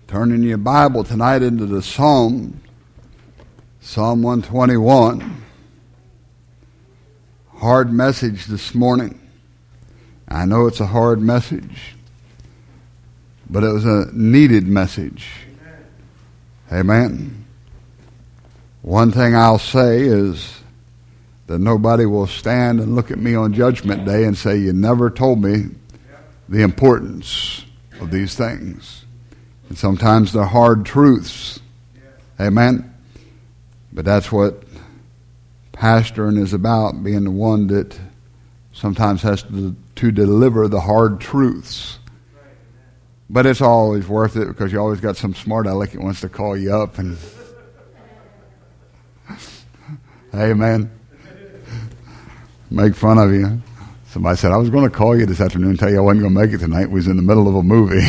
Turning your Bible tonight into the Psalm 121. Hard message this morning. I know it's a hard message, but it was a needed message. Amen. One thing I'll say is that nobody will stand and look at me on Judgment Day and say, "You never told me the importance of these things." And sometimes they're hard truths. Amen. But that's what pastoring is about, being the one that sometimes has to deliver the hard truths. But it's always worth it because you always got some smart aleck that wants to call you up and amen. Make fun of you. Somebody said, "I was going to call you this afternoon and tell you I wasn't going to make it tonight. We was in the middle of a movie."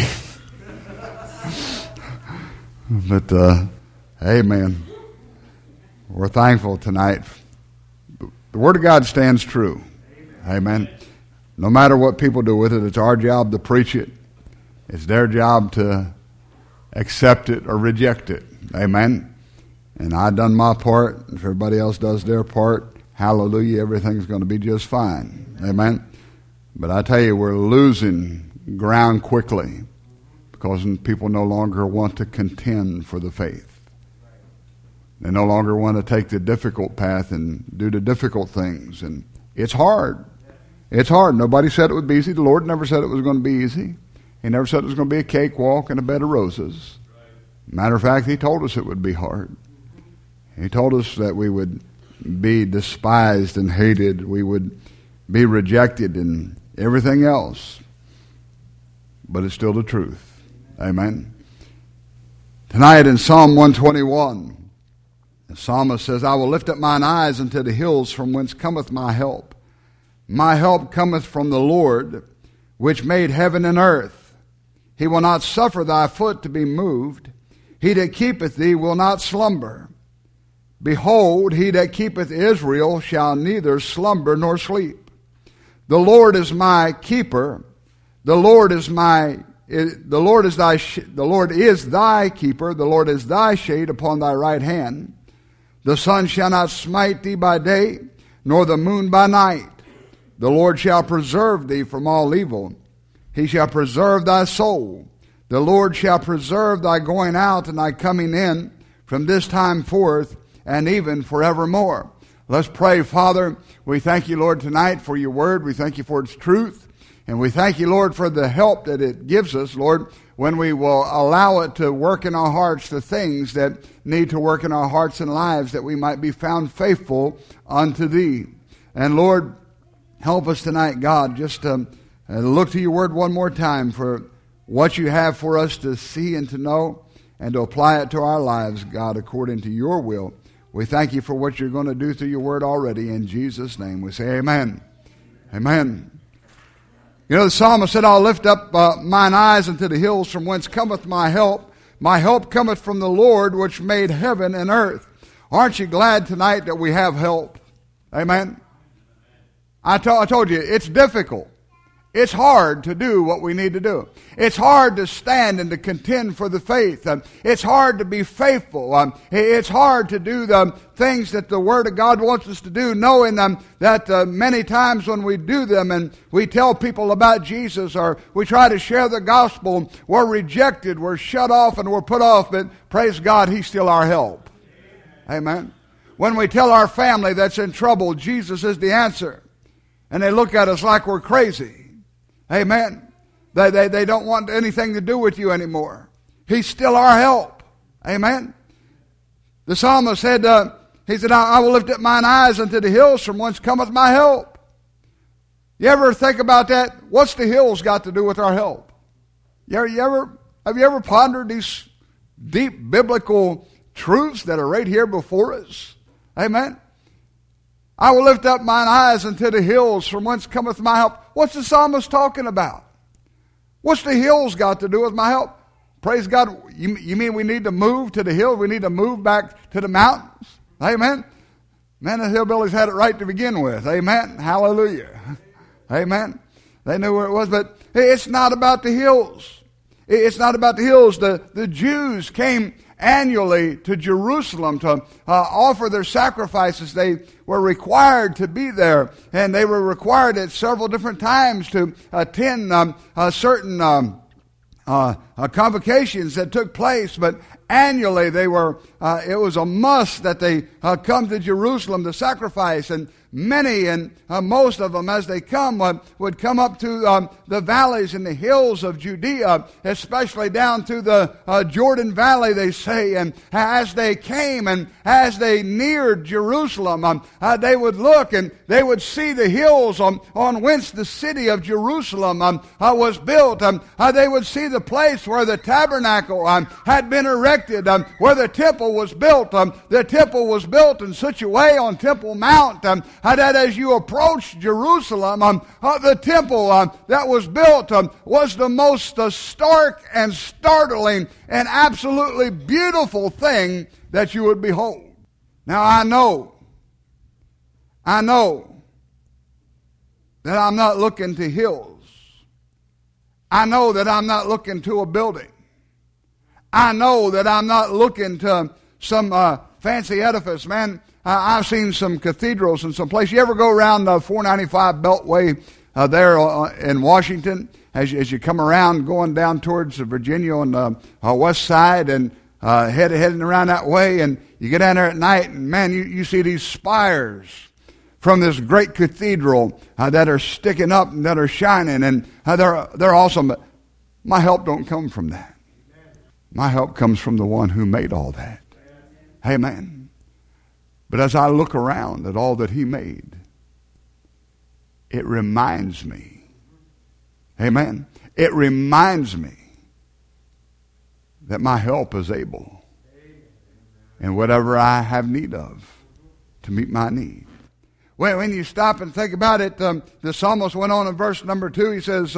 But, amen. We're thankful tonight. The Word of God stands true. Amen. No matter what people do with it, it's our job to preach it. It's their job to accept it or reject it. Amen. And I've done my part. If everybody else does their part, hallelujah, everything's going to be just fine. Amen. But I tell you, we're losing ground quickly because people no longer want to contend for the faith. They no longer want to take the difficult path and do the difficult things. And it's hard. It's hard. Nobody said it would be easy. The Lord never said it was going to be easy. He never said it was going to be a cakewalk and a bed of roses. Matter of fact, He told us it would be hard. He told us that we would be despised and hated. We would be rejected and everything else. But it's still the truth. Amen. Tonight in Psalm 121, the psalmist says, "I will lift up mine eyes unto the hills from whence cometh my help. My help cometh from the Lord, which made heaven and earth. He will not suffer thy foot to be moved. He that keepeth thee will not slumber. Behold, he that keepeth Israel shall neither slumber nor sleep. The Lord is my keeper. The Lord is thy keeper. The Lord is thy shade upon thy right hand. The sun shall not smite thee by day, nor the moon by night. The Lord shall preserve thee from all evil. He shall preserve thy soul. The Lord shall preserve thy going out and thy coming in from this time forth and even forevermore." Let's pray. Father, we thank you, Lord, tonight for your word. We thank you for its truth. And we thank you, Lord, for the help that it gives us, Lord, when we will allow it to work in our hearts the things that need to work in our hearts and lives, that we might be found faithful unto thee. And Lord, help us tonight, God, just to look to your word one more time for what you have for us to see and to know and to apply it to our lives, God, according to your will. We thank you for what you're going to do through your word already. In Jesus' name we say amen. Amen. You know, the psalmist said, "I'll lift up mine eyes unto the hills from whence cometh my help. My help cometh from the Lord, which made heaven and earth." Aren't you glad tonight that we have help? Amen. I told you, it's difficult. It's hard to do what we need to do. It's hard to stand and to contend for the faith. It's hard to be faithful. It's hard to do the things that the Word of God wants us to do, knowing that many times when we do them and we tell people about Jesus or we try to share the gospel, we're rejected, we're shut off, and we're put off. But praise God, He's still our help. Amen. When we tell our family that's in trouble, Jesus is the answer, and they look at us like we're crazy. Amen. They don't want anything to do with you anymore. He's still our help. Amen. The psalmist said, he said, "I will lift up mine eyes unto the hills from whence cometh my help." You ever think about that? What's the hills got to do with our help? Have you ever pondered these deep biblical truths that are right here before us? Amen. I will lift up mine eyes unto the hills from whence cometh my help. What's the psalmist talking about? What's the hills got to do with my help? Praise God. You mean we need to move to the hills? We need to move back to the mountains? Amen. Man, the hillbillies had it right to begin with. Amen. Hallelujah. Amen. They knew where it was, but it's not about the hills. It's not about the hills. The Jews came annually to Jerusalem to offer their sacrifices. They were required to be there, and they were required at several different times to attend certain convocations that took place, but annually they were. It was a must that they come to Jerusalem to sacrifice, and many and most of them, as they come, would come up to the valleys and the hills of Judea, especially down to the Jordan Valley, they say. And as they came and as they neared Jerusalem, they would look and they would see the hills on whence the city of Jerusalem was built. They would see the place where the tabernacle had been erected, where the temple was built. The temple was built in such a way on Temple Mount that as you approach Jerusalem, the temple that was built was the most stark and startling and absolutely beautiful thing that you would behold. Now I know that I'm not looking to hills. I know that I'm not looking to a building. I know that I'm not looking to some fancy edifice. Man, I've seen some cathedrals in some places. You ever go around the 495 Beltway there in Washington as you come around going down towards Virginia on the west side and heading around that way, and you get down there at night, and man, you see these spires from this great cathedral that are sticking up and that are shining, and they're awesome. But my help don't come from that. My help comes from the one who made all that. Amen. But as I look around at all that he made, it reminds me. Amen. It reminds me that my help is able, and whatever I have need of, to meet my need. When you stop and think about it, the psalmist went on in verse number 2. He says,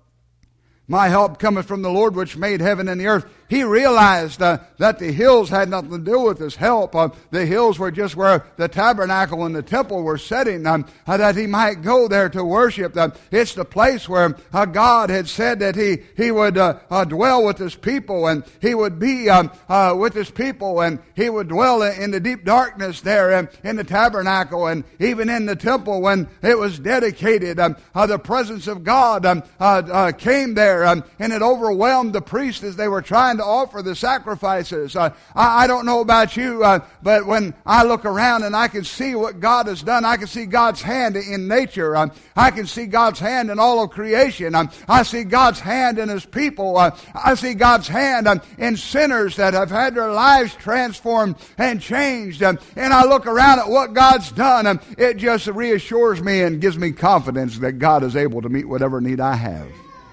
my help cometh from the Lord which made heaven and the earth. He realized that the hills had nothing to do with his help. The hills were just where the tabernacle and the temple were sitting, that he might go there to worship. It's the place where God had said that he would dwell with his people, and he would be with his people, and he would dwell in the deep darkness there in the tabernacle, and even in the temple when it was dedicated. The presence of God came there, and it overwhelmed the priests as they were trying to offer the sacrifices. I don't know about you, but when I look around and I can see what God has done, I can see God's hand in nature. I can see God's hand in all of creation. I see God's hand in his people. I see God's hand in sinners that have had their lives transformed and changed. And I look around at what God's done, it just reassures me and gives me confidence that God is able to meet whatever need I have.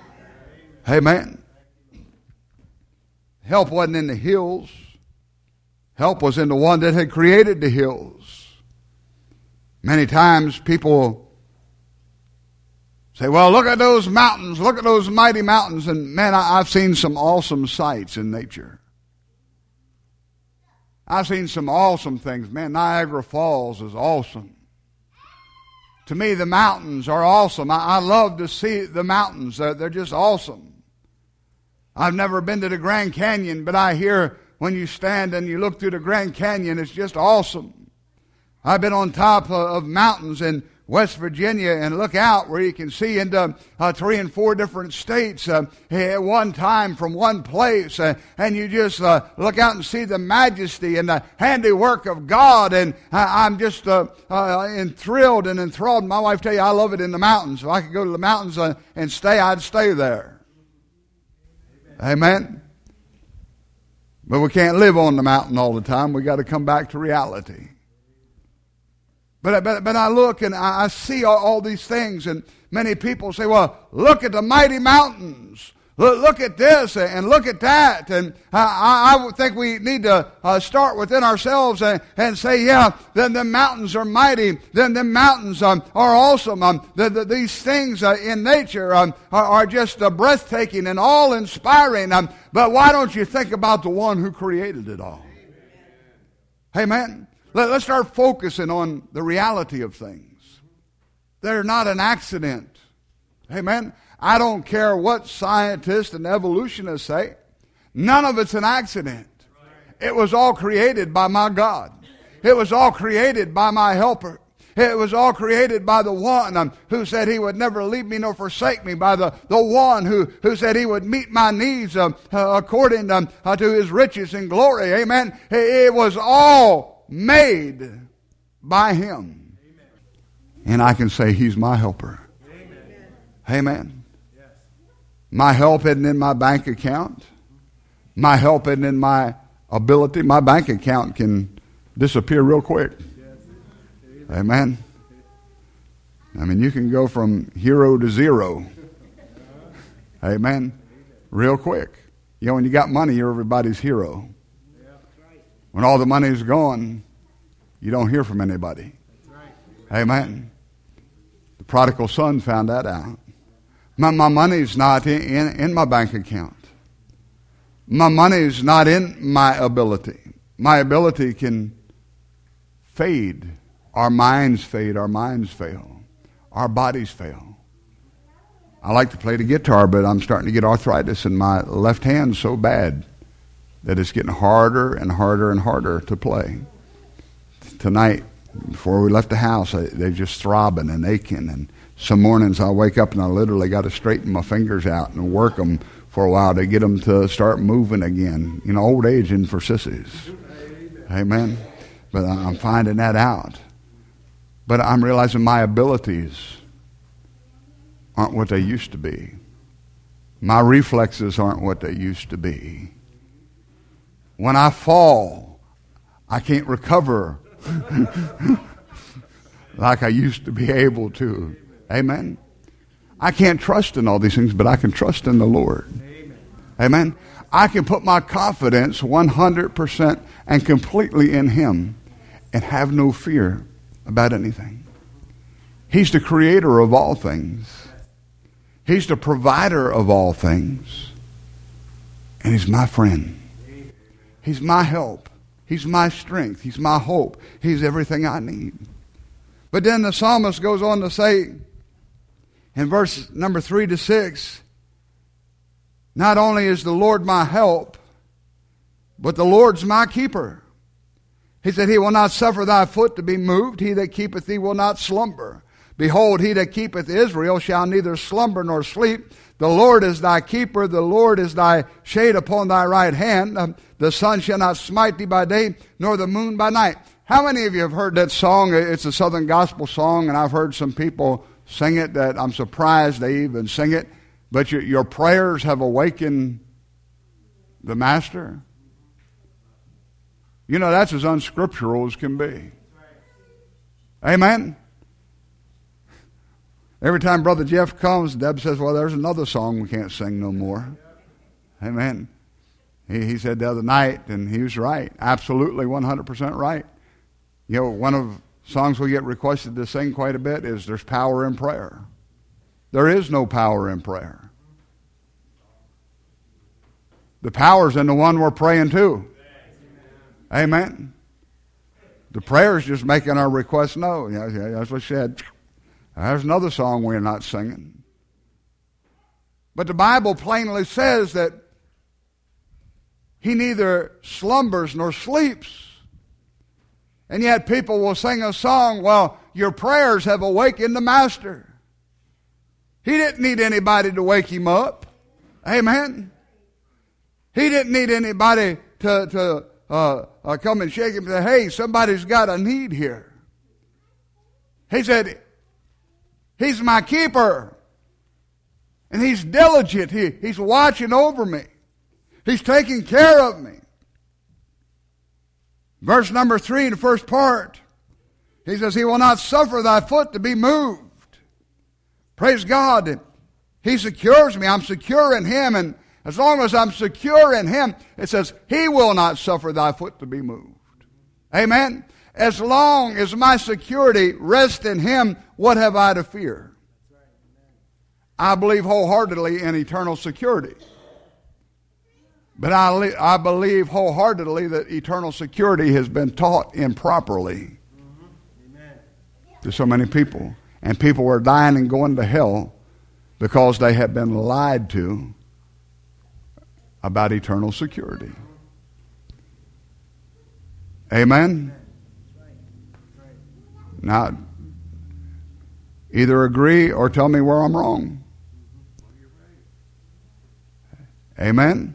Amen. Help wasn't in the hills. Help was in the one that had created the hills. Many times people say, well, look at those mountains. Look at those mighty mountains. And man, I've seen some awesome sights in nature. I've seen some awesome things. Man, Niagara Falls is awesome. To me, the mountains are awesome. I love to see the mountains. They're just awesome. I've never been to the Grand Canyon, but I hear when you stand and you look through the Grand Canyon, it's just awesome. I've been on top of mountains in West Virginia and look out where you can see into 3 and 4 different states at one time from one place. And you just look out and see the majesty and the handiwork of God. And I'm just enthralled and enthralled. My wife tell you I love it in the mountains. If I could go to the mountains and stay, I'd stay there. Amen. But we can't live on the mountain all the time. We got to come back to reality. But I look and I see all these things, and many people say, well, look at the mighty mountains. Look at this and look at that. And I would think we need to start within ourselves and say, yeah, then the mountains are mighty. Then the mountains are awesome. These things in nature are just breathtaking and all-inspiring. But why don't you think about the one who created it all? Amen. Let's start focusing on the reality of things. They're not an accident. Amen. I don't care what scientists and evolutionists say. None of it's an accident. It was all created by my God. It was all created by my helper. It was all created by the one who said he would never leave me nor forsake me, by the one who said he would meet my needs according to his riches and glory. Amen. It was all made by him. Amen. And I can say he's my helper. Amen. Amen. Yes. My help isn't in my bank account. My help isn't in my ability. My bank account can disappear real quick. Amen. I mean, you can go from hero to zero. Amen. Real quick. You know, when you got money, you're everybody's hero. When all the money's gone, you don't hear from anybody. Amen. The prodigal son found that out. My money's not in my bank account. My money's not in my ability. My ability can fade. Our minds fade, our minds fail, our bodies fail. I like to play the guitar, but I'm starting to get arthritis in my left hand so bad that it's getting harder and harder and harder to play. Tonight, before we left the house, they're just throbbing and aching, and some mornings I wake up and I literally got to straighten my fingers out and work them for a while to get them to start moving again. You know, old age isn't for sissies. Amen. But I'm finding that out. But I'm realizing my abilities aren't what they used to be. My reflexes aren't what they used to be. When I fall, I can't recover like I used to be able to. Amen. I can't trust in all these things, but I can trust in the Lord. Amen. I can put my confidence 100% and completely in him and have no fear about anything. He's the creator of all things. He's the provider of all things. And he's my friend. He's my help. He's my strength. He's my hope. He's everything I need. But then the psalmist goes on to say in verse number 3 to 6, not only is the Lord my help, but the Lord's my keeper. He said, he will not suffer thy foot to be moved. He that keepeth thee will not slumber. Behold, he that keepeth Israel shall neither slumber nor sleep. The Lord is thy keeper. The Lord is thy shade upon thy right hand. The sun shall not smite thee by day, nor the moon by night. How many of you have heard that song? It's a Southern gospel song, and I've heard some people sing it that I'm surprised they even sing it. But your prayers have awakened the Master. You know, that's as unscriptural as can be. Amen. Every time Brother Jeff comes, Deb says, well, there's another song we can't sing no more. Amen. He said the other night, and he was right. Absolutely 100% right. You know, one of the songs we get requested to sing quite a bit is There's Power in Prayer. There is no power in prayer. The power's in the one we're praying to. Amen. The prayer is just making our request known. Yeah, that's what she said. There's another song we're not singing. But the Bible plainly says that he neither slumbers nor sleeps. And yet people will sing a song, well, your prayers have awakened the Master. He didn't need anybody to wake him up. Amen. He didn't need anybody to come and shake him and say, hey, somebody's got a need here. He said, he's my keeper. And he's diligent. He's watching over me. He's taking care of me. Verse number 3, the first part, he says, he will not suffer thy foot to be moved. Praise God. He secures me. I'm secure in him. And as long as I'm secure in him, it says, he will not suffer thy foot to be moved. Amen. As long as my security rests in him, what have I to fear? I believe wholeheartedly in eternal security. But I believe wholeheartedly that eternal security has been taught improperly to so many people. And people are dying and going to hell because they have been lied to about eternal security. Amen? Now, either agree or tell me where I'm wrong. Amen?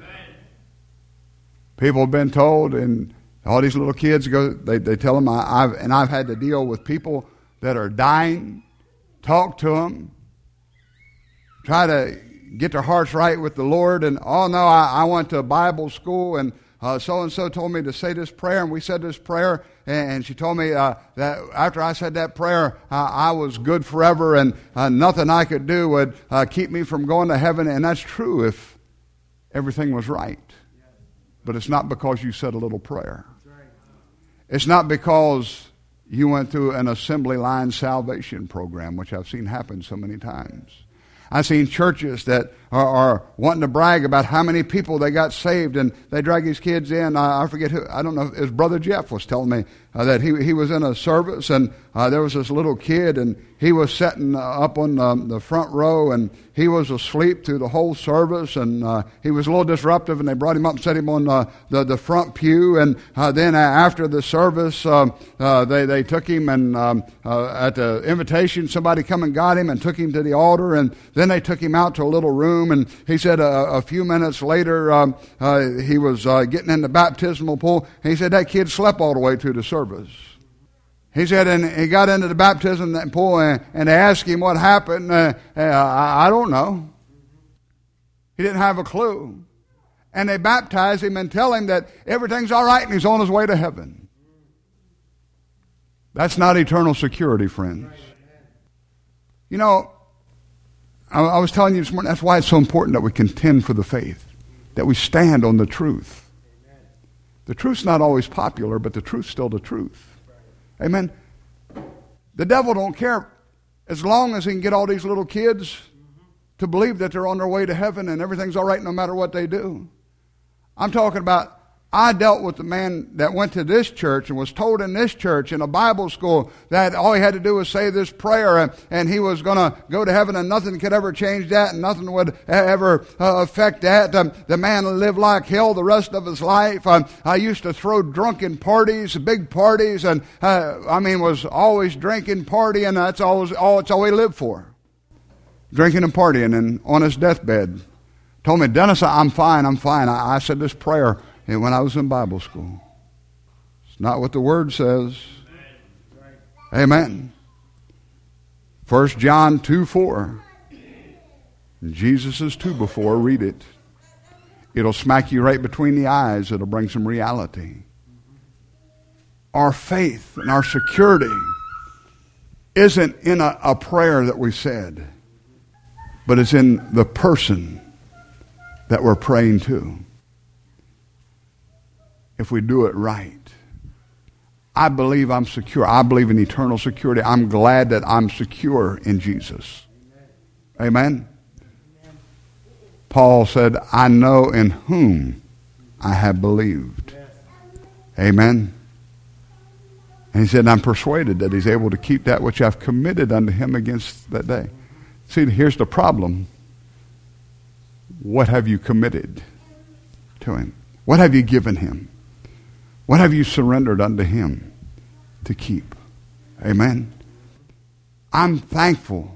People have been told, and all these little kids go. They tell them, I've had to deal with people that are dying. Talk to them. Try to get their hearts right with the Lord. And oh no, I went to Bible school, and so and so told me to say this prayer, and we said this prayer, and she told me that after I said that prayer, I was good forever, and nothing I could do would keep me from going to heaven. And that's true if everything was right. But it's not because you said a little prayer. It's not because you went through an assembly line salvation program, which I've seen happen so many times. I've seen churches that are wanting to brag about how many people they got saved, and they drag these kids in. I forget who, I don't know, his brother Jeff was telling me that he was in a service, and there was this little kid, and he was sitting up on the front row, and he was asleep through the whole service, and he was a little disruptive, and they brought him up and set him on the front pew, and then after the service, they took him, and at the invitation, somebody come and got him and took him to the altar, and then they took him out to a little room, and he said a few minutes later, he was getting in the baptismal pool, and he said that kid slept all the way through the service. He said, and he got into the baptism pool, and they asked him what happened. I don't know. He didn't have a clue. And they baptized him and tell him that everything's all right and he's on his way to heaven. That's not eternal security, friends. You know, I was telling you this morning, that's why it's so important that we contend for the faith, that we stand on the truth. The truth's not always popular, but the truth's still the truth. Amen. The devil don't care as long as he can get all these little kids to believe that they're on their way to heaven and everything's all right no matter what they do. I'm talking about, I dealt with the man that went to this church and was told in this church in a Bible school that all he had to do was say this prayer and he was going to go to heaven, and nothing could ever change that, and nothing would ever affect that. The man lived like hell the rest of his life. I used to throw drunken parties, big parties, and was always drinking, partying. That's all he lived for. Drinking and partying, and on his deathbed told me, Dennis, I'm fine. I said this prayer when I was in Bible school. It's not what the Word says. Amen. 1 John 2:4. Jesus is 2 before. Read it. It'll smack you right between the eyes. It'll bring some reality. Our faith and our security isn't in a prayer that we said, but it's in the person that we're praying to. If we do it right. I believe I'm secure. I believe in eternal security. I'm glad that I'm secure in Jesus. Amen? Paul said, I know in whom I have believed. Amen? And he said, I'm persuaded that he's able to keep that which I've committed unto him against that day. See, here's the problem. What have you committed to him? What have you given him? What have you surrendered unto him to keep? Amen. I'm thankful.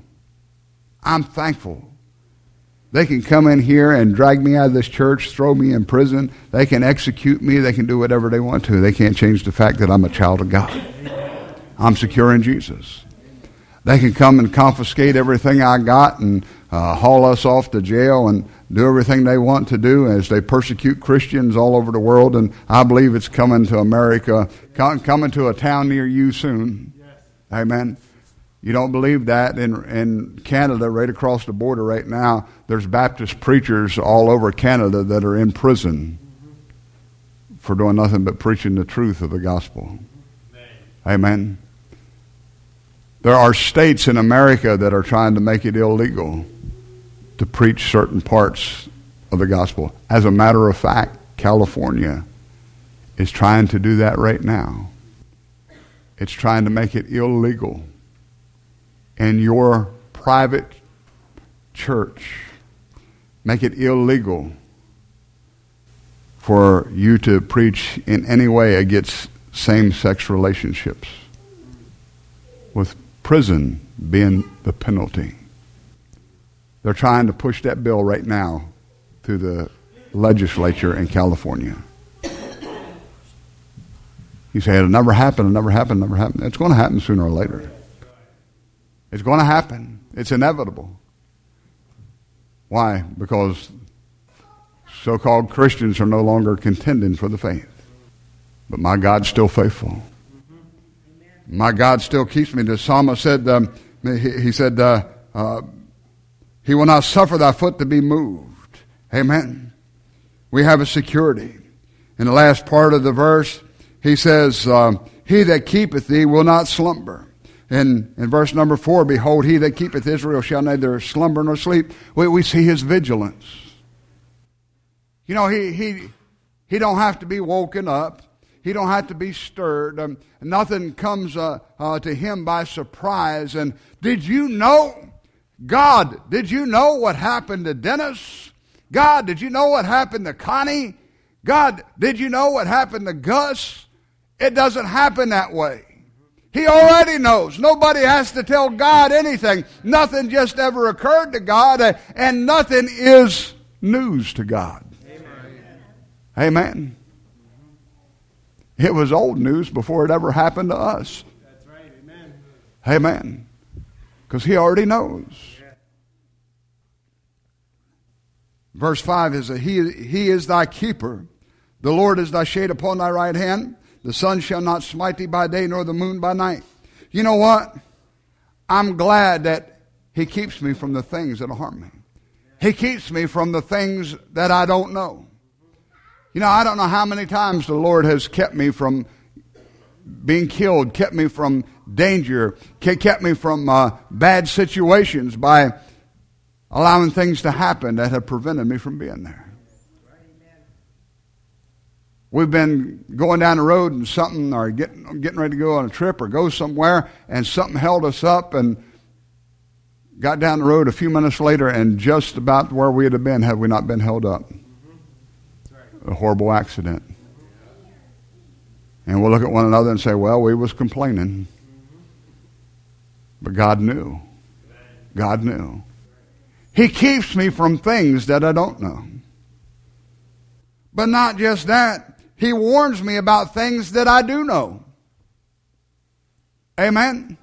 They can come in here and drag me out of this church, throw me in prison. They can execute me. They can do whatever they want to. They can't change the fact that I'm a child of God. I'm secure in Jesus. They can come and confiscate everything I got and haul us off to jail and do everything they want to do as they persecute Christians all over the world. And I believe it's coming to America, coming to a town near you soon. Yes. Amen. You don't believe that? In Canada, right across the border right now, there's Baptist preachers all over Canada that are in prison for doing nothing but preaching the truth of the gospel. Amen. There are states in America that are trying to make it illegal to preach certain parts of the gospel. As a matter of fact, California is trying to do that right now. It's trying to make it illegal in your private church make it illegal for you to preach in any way against same-sex relationships, with prison being the penalty. They're trying to push that bill right now through the legislature in California. You say, it'll never happen, it'll never happen, never happen. It's going to happen sooner or later. It's going to happen. It's inevitable. Why? Because so-called Christians are no longer contending for the faith. But my God's still faithful. My God still keeps me. The psalmist said, he said, He will not suffer thy foot to be moved. Amen. We have a security. In the last part of the verse, he says, He that keepeth thee will not slumber. In verse number 4, behold, he that keepeth Israel shall neither slumber nor sleep. We see his vigilance. You know, he don't have to be woken up. He don't have to be stirred. Nothing comes to him by surprise. And did you know, God, did you know what happened to Dennis? God, did you know what happened to Connie? God, did you know what happened to Gus? It doesn't happen that way. He already knows. Nobody has to tell God anything. Nothing just ever occurred to God, and nothing is news to God. Amen. Amen. It was old news before it ever happened to us. That's right. Amen. Amen. Because he already knows. Yeah. Verse 5 is that he is thy keeper. The Lord is thy shade upon thy right hand. The sun shall not smite thee by day, nor the moon by night. You know what? I'm glad that he keeps me from the things that harm me. He keeps me from the things that I don't know. You know, I don't know how many times the Lord has kept me from being killed, kept me from danger, kept me from bad situations by allowing things to happen that have prevented me from being there. We've been going down the road and something, or getting ready to go on a trip or go somewhere, and something held us up, and got down the road a few minutes later, and just about where we'd have been had we not been held up. A horrible accident. And we'll look at one another and say, well, we was complaining. But God knew. God knew. He keeps me from things that I don't know. But not just that. He warns me about things that I do know. Amen?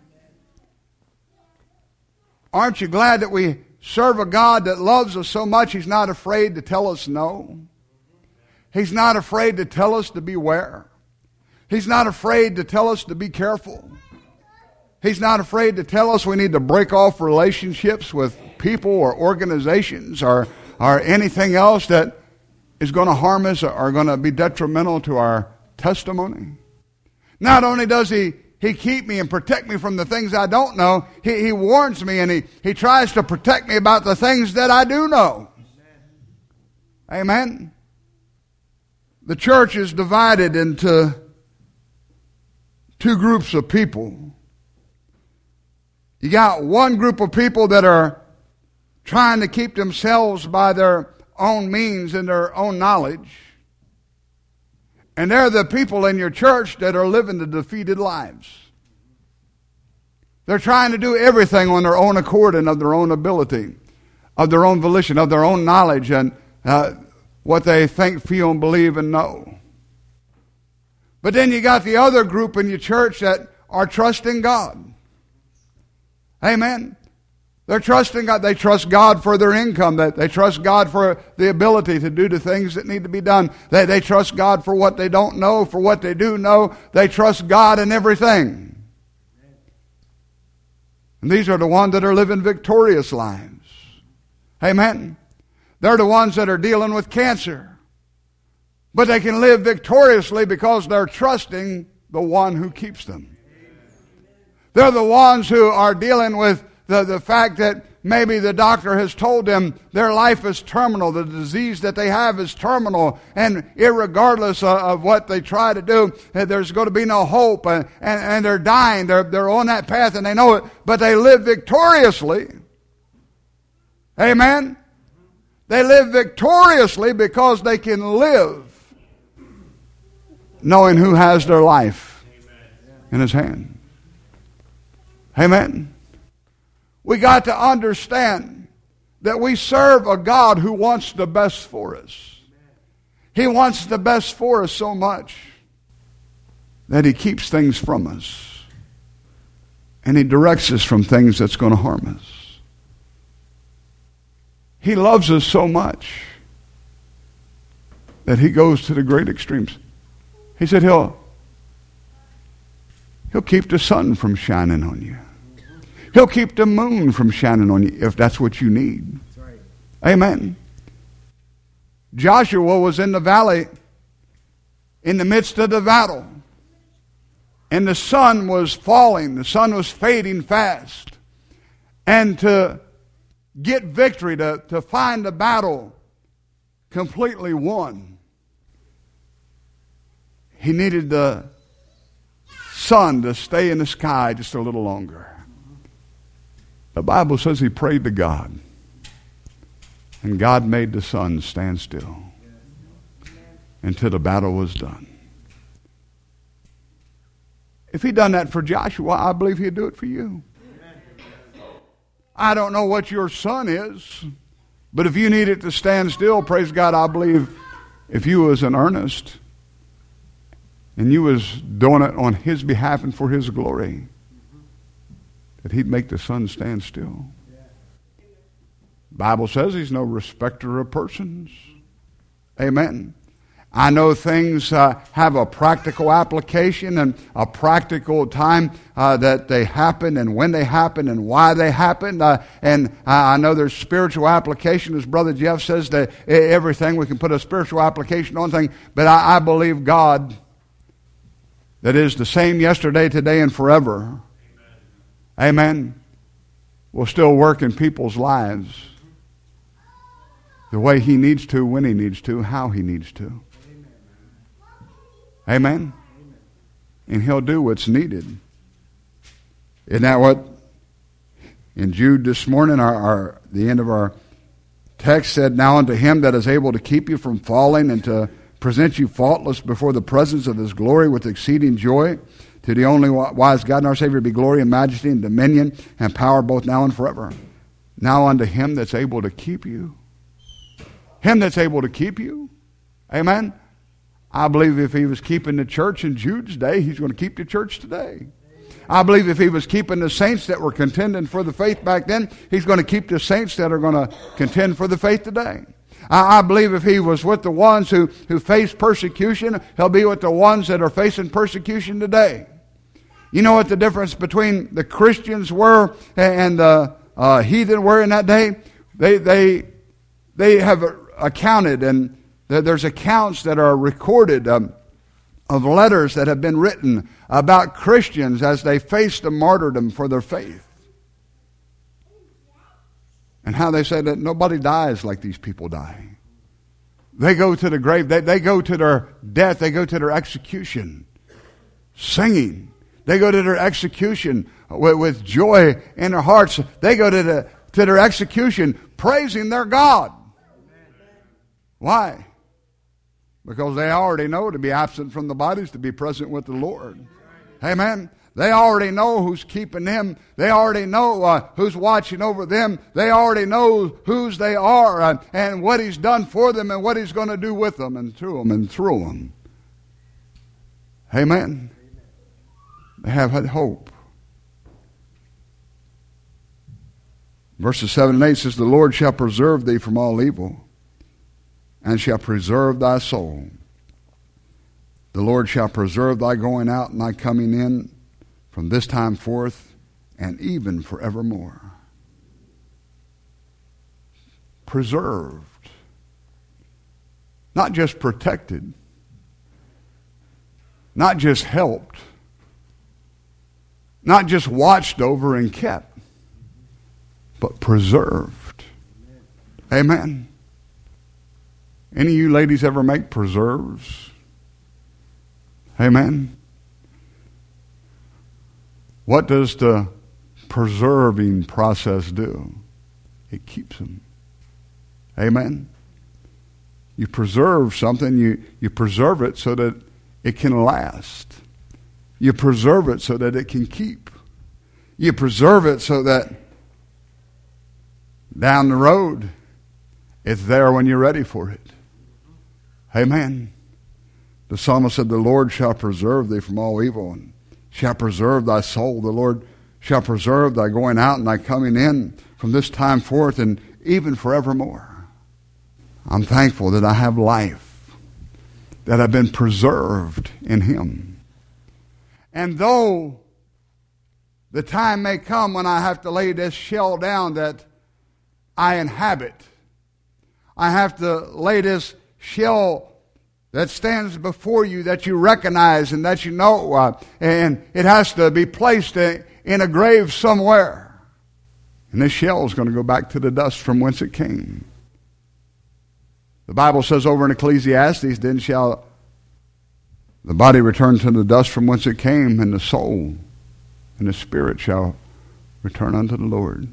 Aren't you glad that we serve a God that loves us so much He's not afraid to tell us no? He's not afraid to tell us to beware. He's not afraid to tell us to be careful. He's not afraid to tell us we need to break off relationships with people or organizations or anything else that is going to harm us or going to be detrimental to our testimony. Not only does He keep me and protect me from the things I don't know, He warns me, and He tries to protect me about the things that I do know. Amen? The church is divided into two groups of people. You got one group of people that are trying to keep themselves by their own means and their own knowledge. And they're the people in your church that are living the defeated lives. They're trying to do everything on their own accord and of their own ability, of their own volition, of their own knowledge, and what they think, feel, and believe and know. But then you got the other group in your church that are trusting God. Amen. They're trusting God. They trust God for their income. They trust God for the ability to do the things that need to be done. They trust God for what they don't know, for what they do know. They trust God in everything. And these are the ones that are living victorious lives. Amen. They're the ones that are dealing with cancer. But they can live victoriously because they're trusting the one who keeps them. They're the ones who are dealing with the fact that maybe the doctor has told them their life is terminal. The disease that they have is terminal. And irregardless of what they try to do, there's going to be no hope. And they're dying. They're on that path and they know it. But they live victoriously Amen? They live victoriously because they can live knowing who has their life in his hand. Amen? We got to understand that we serve a God who wants the best for us. He wants the best for us so much that he keeps things from us. And he directs us from things that's going to harm us. He loves us so much that he goes to the great extremes. He said he'll keep the sun from shining on you. He'll keep the moon from shining on you if that's what you need. That's right. Amen. Joshua was in the valley in the midst of the battle. And the sun was falling. The sun was fading fast. And to get victory, to find the battle completely won, he needed the sun to stay in the sky just a little longer. The Bible says he prayed to God. And God made the sun stand still until the battle was done. If he'd done that for Joshua, I believe he'd do it for you. I don't know what your sun is, but if you need it to stand still, praise God, I believe if you was in earnest and you was doing it on his behalf and for his glory, that he'd make the sun stand still. The Bible says he's no respecter of persons. Amen. I know things have a practical application and a practical time that they happen and when they happen and why they happen. And I know there's spiritual application, as Brother Jeff says, that everything we can put a spiritual application on thing. But I believe God that is the same yesterday, today, and forever. Amen. Will still work in people's lives the way he needs to, when he needs to, how he needs to. Amen. And he'll do what's needed. Isn't that what in Jude this morning, the end of our text said, now unto him that is able to keep you from falling and to present you faultless before the presence of his glory with exceeding joy, to the only wise God and our Savior be glory and majesty and dominion and power both now and forever. Now unto him that's able to keep you. Him that's able to keep you. Amen. I believe if he was keeping the church in Jude's day, he's going to keep the church today. I believe if he was keeping the saints that were contending for the faith back then, he's going to keep the saints that are going to contend for the faith today. I believe if he was with the ones who faced persecution, he'll be with the ones that are facing persecution today. You know what the difference between the Christians were and the heathen were in that day? They have accounted, and there's accounts that are recorded of letters that have been written about Christians as they faced a martyrdom for their faith. And how they say that nobody dies like these people die. They go to the grave. They go to their death. They go to their execution singing. They go to their execution with joy in their hearts. They go to their execution praising their God. Why? Because they already know to be absent from the body is to be present with the Lord. Amen. They already know who's keeping them. They already know who's watching over them. They already know whose they are and what he's done for them and what he's going to do with them and through them and through them. Amen. They have had hope. Verses 7 and 8 says, the Lord shall preserve thee from all evil, and shall preserve thy soul. The Lord shall preserve thy going out and thy coming in from this time forth and even forevermore. Preserved. Not just protected. Not just helped. Not just watched over and kept. But preserved. Amen. Any of you ladies ever make preserves? Amen. What does the preserving process do? it keeps them. Amen. You preserve something, you preserve it so that it can last. You preserve it so that it can keep. You preserve it so that down the road, it's there when you're ready for it. Amen. The psalmist said, the Lord shall preserve thee from all evil, and shall preserve thy soul. The Lord shall preserve thy going out and thy coming in from this time forth and even forevermore. I'm thankful that I have life, that I've been preserved in Him. And though the time may come when I have to lay this shell down that I inhabit, I have to lay this shell that stands before you that you recognize and that you know, and it has to be placed in a grave somewhere. And this shell is going to go back to the dust from whence it came. The Bible says over in Ecclesiastes, then shall the body return to the dust from whence it came, and the soul and the spirit shall return unto the Lord.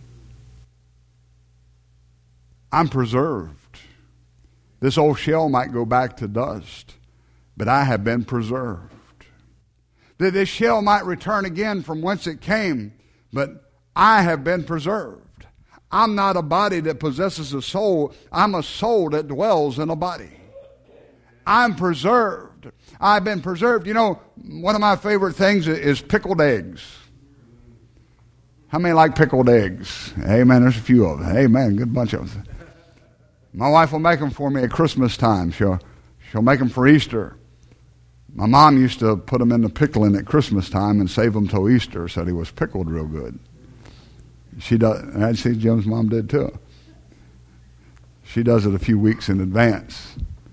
I'm preserved. This old shell might go back to dust, but I have been preserved. That this shell might return again from whence it came, but I have been preserved. I'm not a body that possesses a soul. I'm a soul that dwells in a body. I'm preserved. I've been preserved. You know, one of my favorite things is pickled eggs. How many like pickled eggs? Amen. There's a few of them. Amen. Good bunch of them. My wife will make them for me at Christmas time. She'll make them for Easter. My mom used to put them in the pickling at Christmas time and save them till Easter so they was pickled real good. She does. I see Jim's mom did too. She does it a few weeks in advance.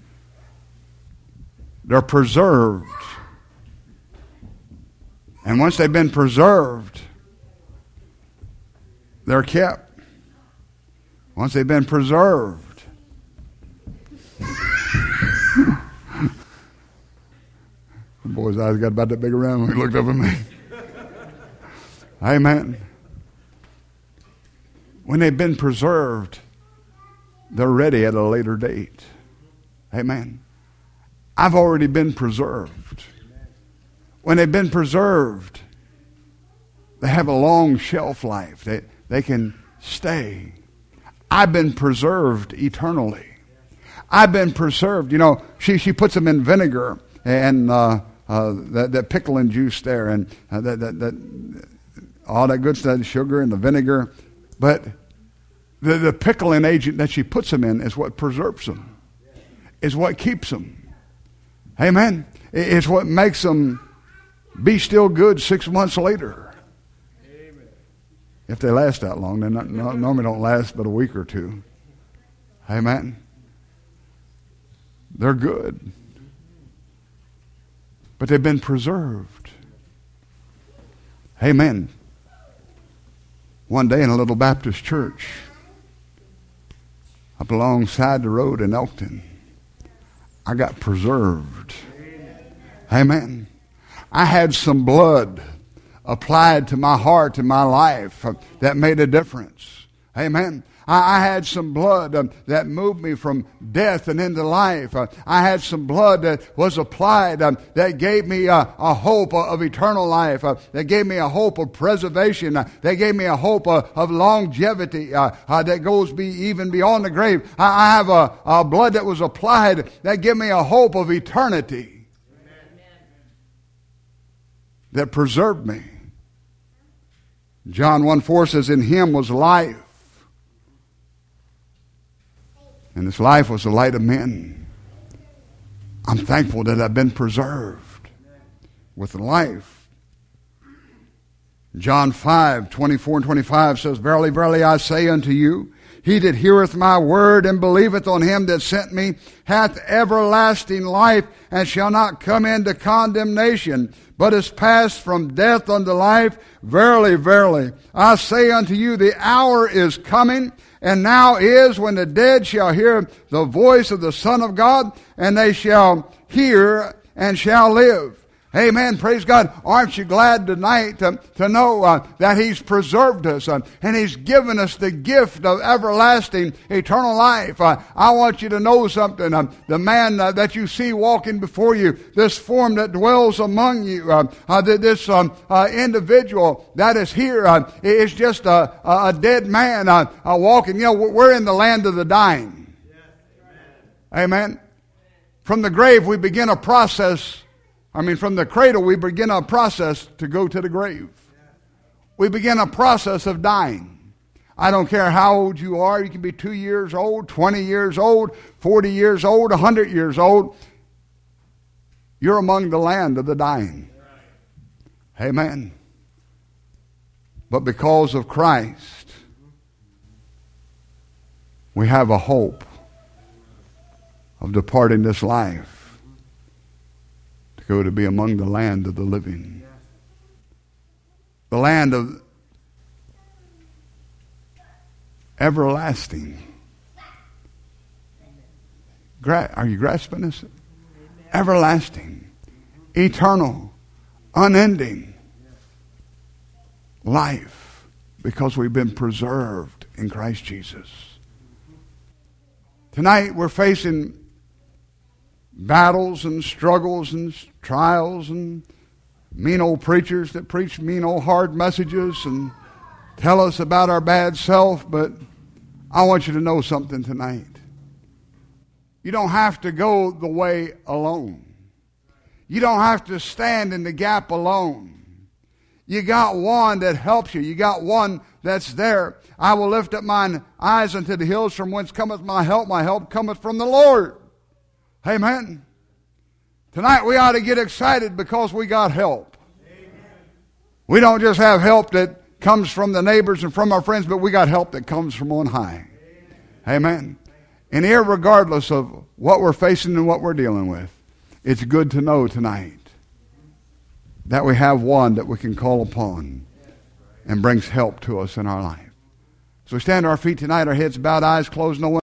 They're preserved. And once they've been preserved, they're kept. Once they've been preserved. The boy's eyes got about that big around when he looked up at me. Amen. When they've been preserved, they're ready at a later date. Amen. I've already been preserved. When they've been preserved, they have a long shelf life. They can stay. I've been preserved eternally. I've been preserved. You know, she puts them in vinegar and that pickling juice there and that all that good stuff, the sugar and the vinegar. But the pickling agent that she puts them in is what preserves them, is what keeps them. Amen. It's what makes them be still good 6 months later. Amen. If they last that long, they normally don't last but a week or two. Amen. They're good. But they've been preserved. Amen. One day in a little Baptist church up alongside the road in Elkton, I got preserved. Amen. I had some blood applied to my heart and my life that made a difference. Amen. I had some blood that moved me from death and into life. I had some blood that was applied that gave me a hope of eternal life. That gave me a hope of preservation. That gave me a hope of longevity that goes even beyond the grave. I have a blood that was applied that gave me a hope of eternity. Amen. That preserved me. John 1:4 says, in him was life. And this life was the light of men. I'm thankful that I've been preserved with life. John 5:24 and 25 says, verily, verily, I say unto you, he that heareth my word and believeth on him that sent me hath everlasting life, and shall not come into condemnation, but is passed from death unto life. Verily, verily, I say unto you, the hour is coming, and now is, when the dead shall hear the voice of the Son of God, and they shall hear and shall live. Amen. Praise God. Aren't you glad tonight to know that He's preserved us and He's given us the gift of everlasting, eternal life? I want you to know something. The man that you see walking before you, this form that dwells among you, this individual that is here is just a dead man walking. You know, we're in the land of the dying. Amen. From the grave we begin a process. From the cradle, we begin a process to go to the grave. We begin a process of dying. I don't care how old you are. You can be 2 years old, 20 years old, 40 years old, 100 years old. You're among the land of the dying. Amen. But because of Christ, we have a hope of departing this life. Go to be among the land of the living. The land of everlasting. Are you grasping this? Everlasting, eternal, unending life, because we've been preserved in Christ Jesus. Tonight we're facing battles and struggles and trials and mean old preachers that preach mean old hard messages and tell us about our bad self. But I want you to know something tonight. You don't have to go the way alone. You don't have to stand in the gap alone. You got one that helps you. You got one that's there. I will lift up mine eyes unto the hills, from whence cometh my help. My help cometh from the Lord. Amen. Tonight we ought to get excited because we got help. Amen. We don't just have help that comes from the neighbors and from our friends, but we got help that comes from on high. Amen. And irregardless of what we're facing and what we're dealing with, it's good to know tonight that we have one that we can call upon and brings help to us in our life. So we stand to our feet tonight, our heads bowed, eyes closed, no one